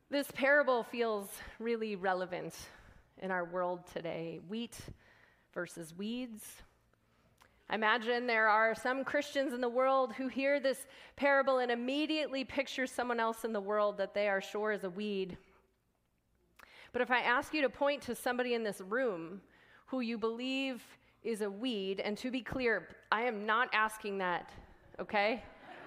This parable feels really relevant in our world today. Wheat versus weeds. I imagine there are some Christians in the world who hear this parable and immediately picture someone else in the world that they are sure is a weed. But if I ask you to point to somebody in this room who you believe is a weed, and to be clear, I am not asking that, okay?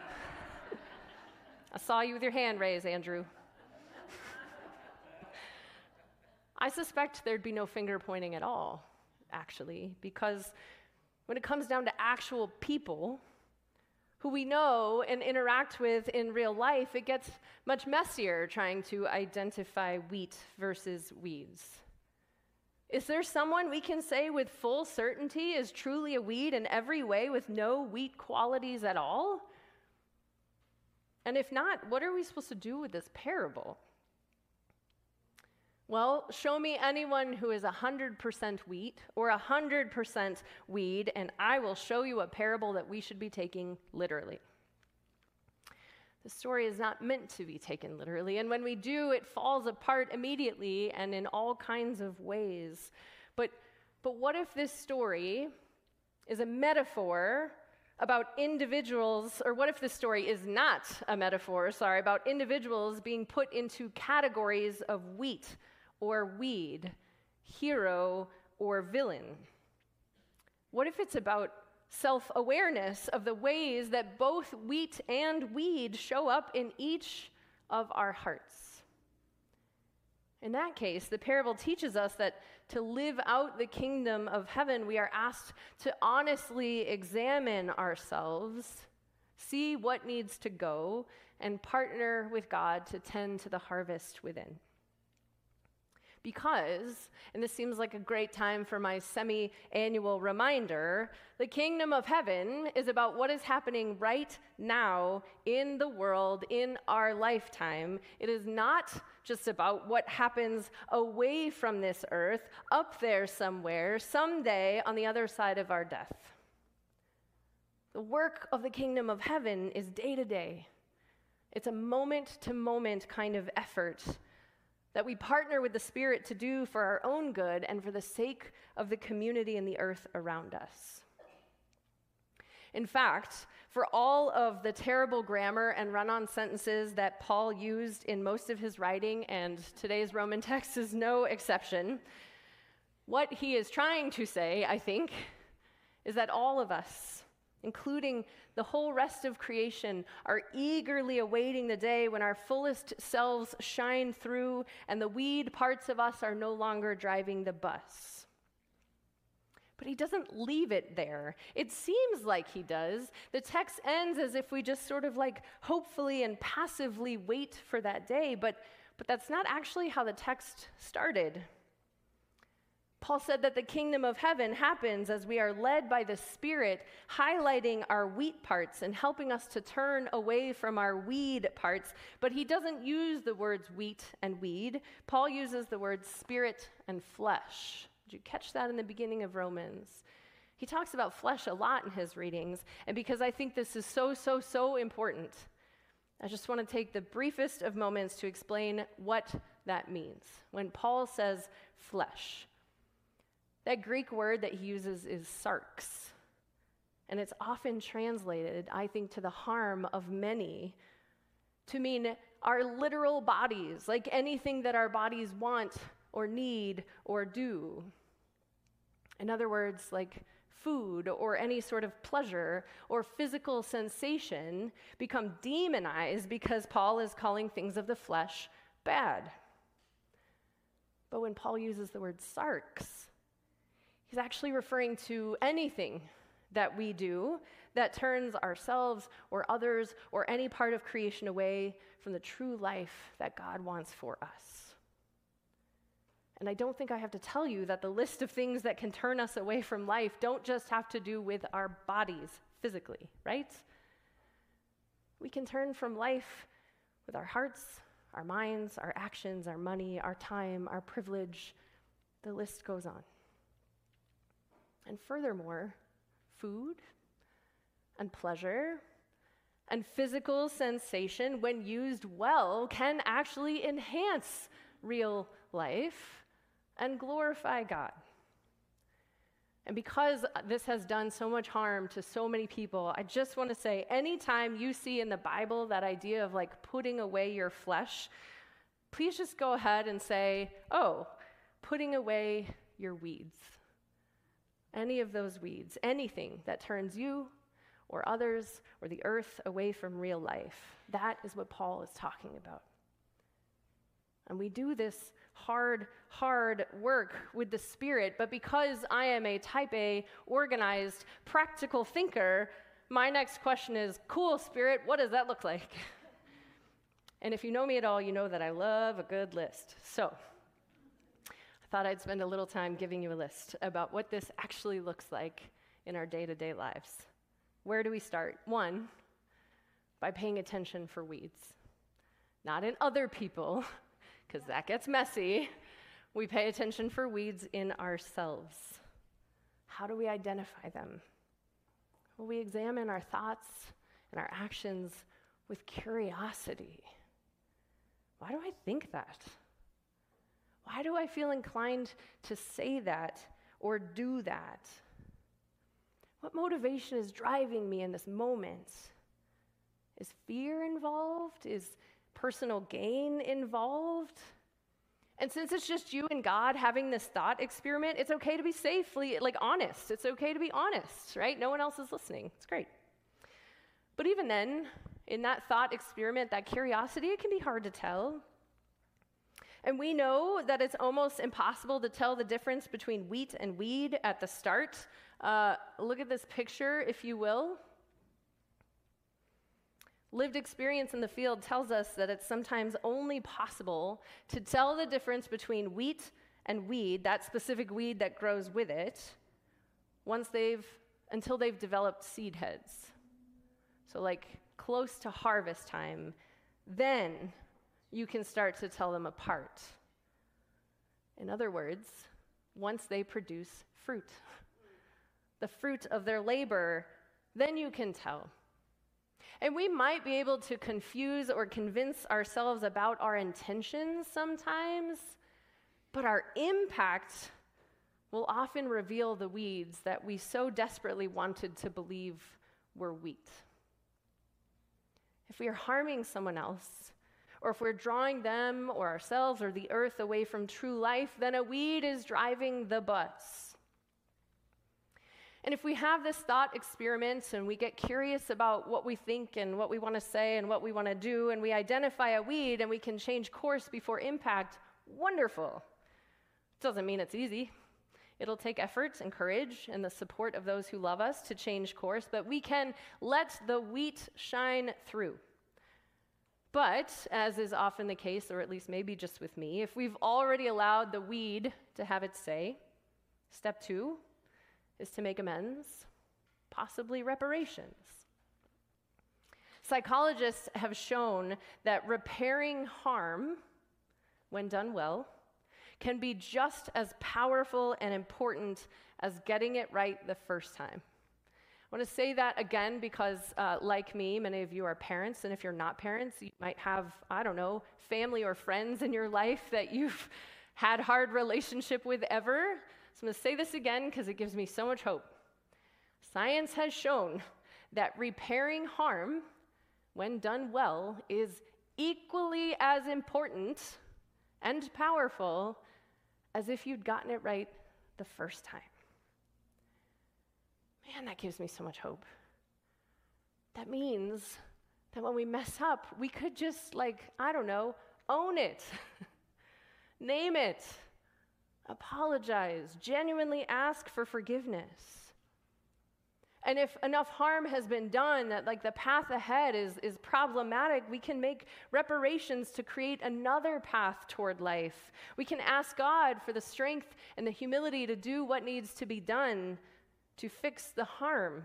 I saw you with your hand raised, Andrew. I suspect there'd be no finger pointing at all, actually, because when it comes down to actual people who we know and interact with in real life, it gets much messier trying to identify wheat versus weeds. Is there someone we can say with full certainty is truly a weed in every way with no wheat qualities at all? And if not, what are we supposed to do with this parable? Well, show me anyone who is 100% wheat or 100% weed, and I will show you a parable that we should be taking literally. The story is not meant to be taken literally, and when we do, it falls apart immediately and in all kinds of ways. But what if this story is a metaphor about individuals, or what if this story is not a metaphor, about individuals being put into categories of wheat or weed, hero or villain? What if it's about self-awareness of the ways that both wheat and weed show up in each of our hearts? In that case, the parable teaches us that to live out the kingdom of heaven, we are asked to honestly examine ourselves, see what needs to go, and partner with God to tend to the harvest within. Because, and this seems like a great time for my semi-annual reminder, the kingdom of heaven is about what is happening right now in the world, in our lifetime. It is not just about what happens away from this earth, up there somewhere, someday on the other side of our death. The work of the kingdom of heaven is day to day. It's a moment-to-moment kind of effort that we partner with the Spirit to do for our own good and for the sake of the community and the earth around us. In fact, for all of the terrible grammar and run-on sentences that Paul used in most of his writing, and today's Roman text is no exception, what he is trying to say, I think, is that all of us, including the whole rest of creation, are eagerly awaiting the day when our fullest selves shine through and the weed parts of us are no longer driving the bus. But he doesn't leave it there. It seems like he does. The text ends as if we just sort of hopefully and passively wait for that day, but that's not actually how the text started. Paul said that the kingdom of heaven happens as we are led by the Spirit, highlighting our wheat parts and helping us to turn away from our weed parts. But he doesn't use the words wheat and weed. Paul uses the words spirit and flesh. Did you catch that in the beginning of Romans? He talks about flesh a lot in his readings, and because I think this is so important, I just want to take the briefest of moments to explain what that means. When Paul says flesh, that Greek word that he uses is sarx, and it's often translated, I think, to the harm of many, to mean our literal bodies, like anything that our bodies want or need or do. In other words, like food or any sort of pleasure or physical sensation become demonized because Paul is calling things of the flesh bad. But when Paul uses the word sarx, he's actually referring to anything that we do that turns ourselves or others or any part of creation away from the true life that God wants for us. And I don't think I have to tell you that the list of things that can turn us away from life don't just have to do with our bodies physically, right? We can turn from life with our hearts, our minds, our actions, our money, our time, our privilege. The list goes on. And furthermore, food and pleasure And physical sensation, when used well, can actually enhance real life and glorify God. And because this has done so much harm to so many people, I just want to say, anytime you see in the Bible that idea of like putting away your flesh, please just go ahead and say, oh, putting away your weeds. Any of those weeds, anything that turns you or others or the earth away from real life. That is what Paul is talking about. And we do this hard work with the Spirit, but because I am a type A, organized, practical thinker, my next question is, cool, Spirit, what does that look like? And if you know me at all, you know that I love a good list. So I thought I'd spend a little time giving you a list about what this actually looks like in our day-to-day lives. Where do we start? 1, by paying attention for weeds. Not in other people, because that gets messy. We pay attention for weeds in ourselves. How do we identify them? Well, we examine our thoughts and our actions with curiosity. Why do I think that? Why do I feel inclined to say that or do that? What motivation is driving me in this moment? Is fear involved? Is personal gain involved? And since it's just you and God having this thought experiment, it's okay to be safely, honest. It's okay to be honest, right? No one else is listening. It's great. But even then, in that thought experiment, that curiosity, it can be hard to tell. And we know that it's almost impossible to tell the difference between wheat and weed at the start. Look at this picture, if you will. Lived experience in the field tells us that it's sometimes only possible to tell the difference between wheat and weed, that specific weed that grows with it, until they've developed seed heads. So close to harvest time, then you can start to tell them apart. In other words, once they produce fruit, the fruit of their labor, then you can tell. And we might be able to confuse or convince ourselves about our intentions sometimes, but our impact will often reveal the weeds that we so desperately wanted to believe were wheat. If we are harming someone else, or if we're drawing them or ourselves or the earth away from true life, then a weed is driving the bus. And if we have this thought experiment and we get curious about what we think and what we want to say and what we want to do, and we identify a weed and we can change course before impact, wonderful. Doesn't mean it's easy. It'll take effort and courage and the support of those who love us to change course, but we can let the wheat shine through. But, as is often the case, or at least maybe just with me, if we've already allowed the weed to have its say, step 2 is to make amends, possibly reparations. Psychologists have shown that repairing harm, when done well, can be just as powerful and important as getting it right the first time. I want to say that again because, like me, many of you are parents, and if you're not parents, you might have, family or friends in your life that you've had hard relationship with ever. So I'm going to say this again because it gives me so much hope. Science has shown that repairing harm, when done well, is equally as important and powerful as if you'd gotten it right the first time. Man, that gives me so much hope. That means that when we mess up, we could just, own it, name it, apologize, genuinely ask for forgiveness. And if enough harm has been done that the path ahead is problematic, we can make reparations to create another path toward life. We can ask God for the strength and the humility to do what needs to be done to fix the harm.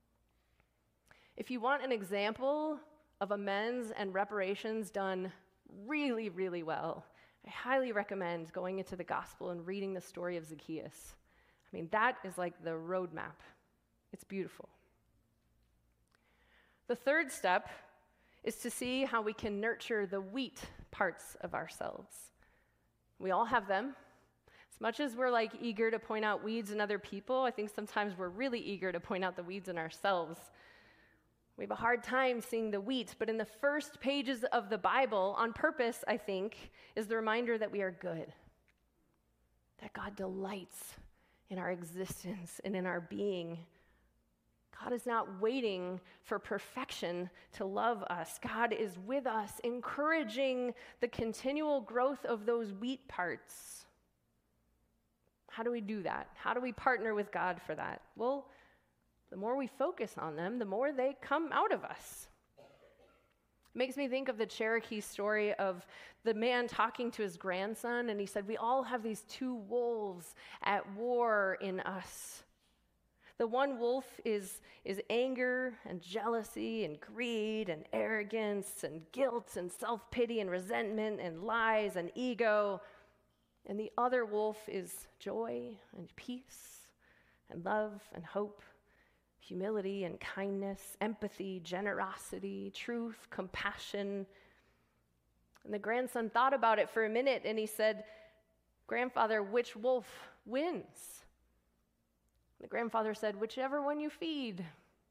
If you want an example of amends and reparations done really, really well, I highly recommend going into the gospel and reading the story of Zacchaeus. That is the roadmap. It's beautiful. The third step is to see how we can nurture the wheat parts of ourselves. We all have them. As much as we're eager to point out weeds in other people, I think sometimes we're really eager to point out the weeds in ourselves. We have a hard time seeing the wheat, but in the first pages of the Bible, on purpose, I think, is the reminder that we are good, that God delights in our existence and in our being. God is not waiting for perfection to love us. God is with us, encouraging the continual growth of those wheat parts. How do we do that? How do we partner with God for that? Well, the more we focus on them, the more they come out of us. It makes me think of the Cherokee story of the man talking to his grandson, and he said, we all have these two wolves at war in us. The one wolf is anger and jealousy and greed and arrogance and guilt and self-pity and resentment and lies and ego. And the other wolf is joy and peace and love and hope, humility and kindness, empathy, generosity, truth, compassion. And the grandson thought about it for a minute, and he said, "Grandfather, which wolf wins?" The grandfather said, "Whichever one you feed."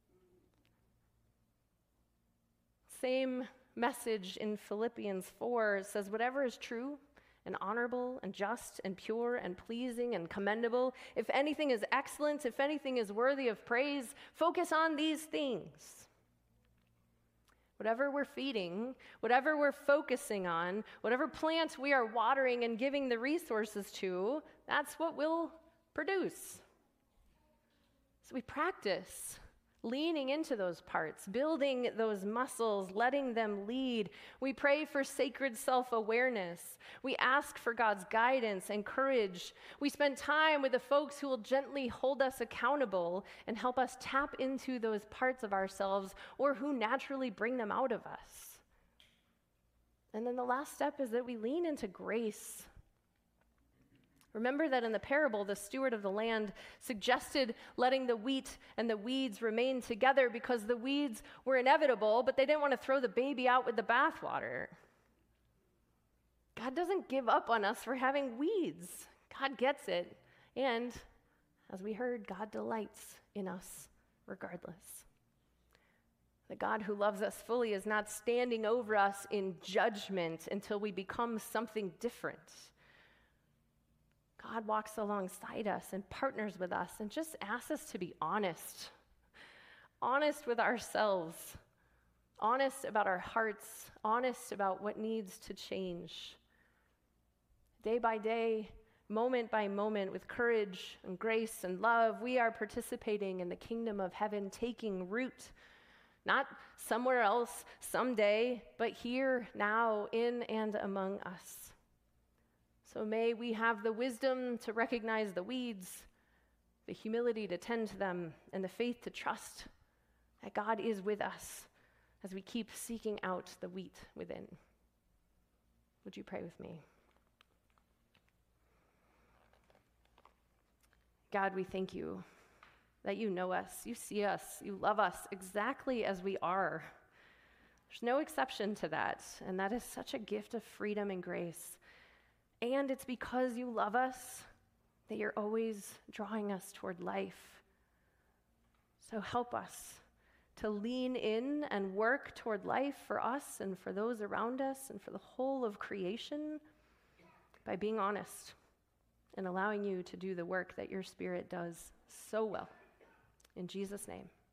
Same message in Philippians 4. It says, whatever is true and honorable and just and pure and pleasing and commendable, if anything is excellent, if anything is worthy of praise, focus on these things. Whatever we're feeding, whatever we're focusing on, whatever plants we are watering and giving the resources to, that's what we'll produce. So we practice leaning into those parts, building those muscles, letting them lead. We pray for sacred self-awareness. We ask for God's guidance and courage. We spend time with the folks who will gently hold us accountable and help us tap into those parts of ourselves, or who naturally bring them out of us. And then the last step is that we lean into grace. Remember that in the parable, the steward of the land suggested letting the wheat and the weeds remain together because the weeds were inevitable, but they didn't want to throw the baby out with the bathwater. God doesn't give up on us for having weeds. God gets it. And as we heard, God delights in us regardless. The God who loves us fully is not standing over us in judgment until we become something different. God walks alongside us and partners with us and just asks us to be honest with ourselves, honest about our hearts, honest about what needs to change. Day by day, moment by moment, with courage and grace and love, we are participating in the kingdom of heaven, taking root, not somewhere else someday, but here, now, in and among us. So may we have the wisdom to recognize the weeds, the humility to tend to them, and the faith to trust that God is with us as we keep seeking out the wheat within. Would you pray with me? God, we thank you that you know us, you see us, you love us exactly as we are. There's no exception to that, and that is such a gift of freedom and grace. And it's because you love us that you're always drawing us toward life. So help us to lean in and work toward life for us and for those around us and for the whole of creation by being honest and allowing you to do the work that your Spirit does so well. In Jesus' name.